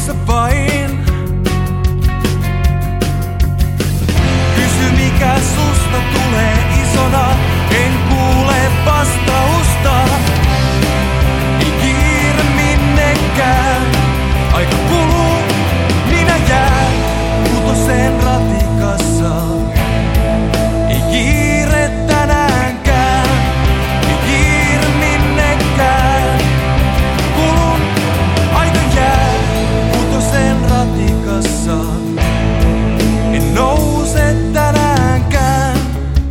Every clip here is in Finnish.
nouse vain. Kysy mikä susta tulee isona, en kuule vastausta. Ei kiire minnekään, aika kuluu, minä jään kutosen ratikassa. Ei kiire tänäänkään, ei kiire minnekään. Kulun, aika jää kutosen ratikassa. En nouse tänäänkään.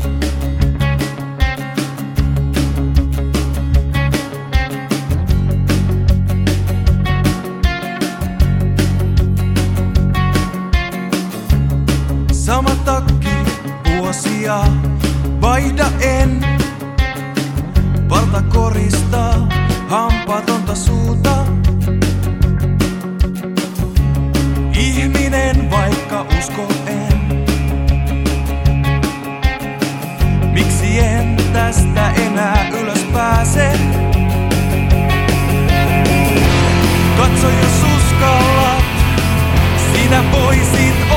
Sama takki vuosia vaihda en. Parta koristaa hampaatonta suuta. Ihminen vaikka usko en. Miksi en tästä enää ylös pääse? Katso jos uskallat, sinä voisit